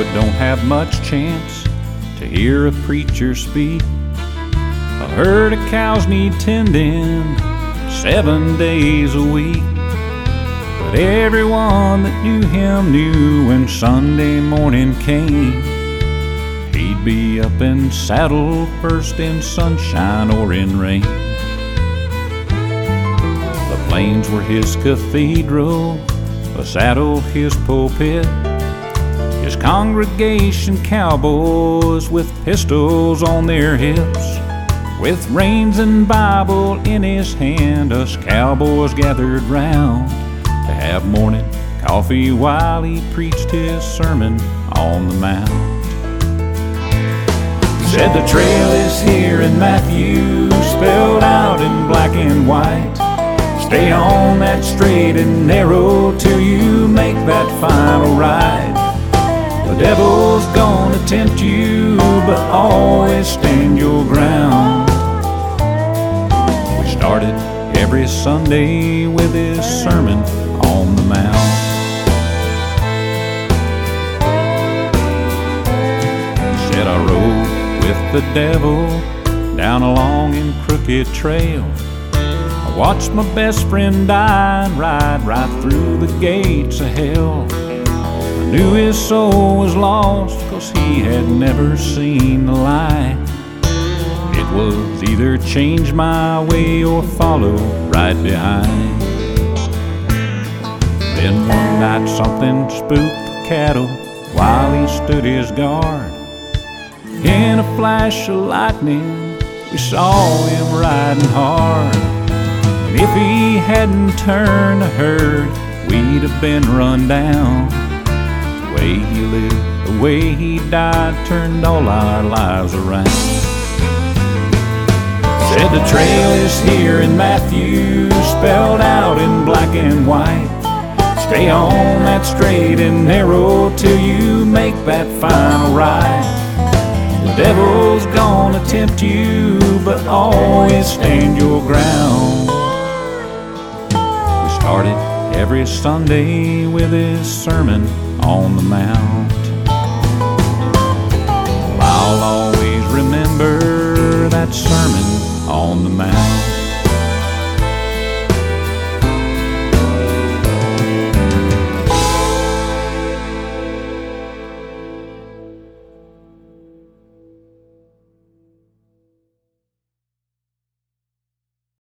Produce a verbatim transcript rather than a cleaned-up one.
it don't have much chance to hear a preacher speak. A herd of cows need tending seven days a week. But everyone that knew him knew when Sunday morning came, he'd be up and saddled first in sunshine or in rain. The plains were his cathedral, the saddle his pulpit, his congregation cowboys with pistols on their hips. With reins and Bible in his hand, us cowboys gathered round to have morning coffee while he preached his sermon on the mount. He said the trail is here in Matthew, spelled out in black and white. Stay on that straight and narrow till you make that final ride. The devil's gonna tempt you, but always stand your ground. We started every Sunday with his sermon on the mount. He said I rode with the devil down a long and crooked trail. I watched my best friend die and ride right through the gates of hell. I knew his soul was lost, 'cause he had never seen the light. It was either change my way or follow right behind. Then one night something spooked the cattle while he stood his guard. In a flash of lightning, we saw him riding hard. And if he hadn't turned the herd, we'd have been run down. The way he lived, the way he died, turned all our lives around. Said the trail is here in Matthew, spelled out in black and white. Stay on that straight and narrow till you make that final ride. The devil's gonna tempt you, but always stand your ground. We started every Sunday with his sermon on the mount. I'll always remember that sermon on the mount.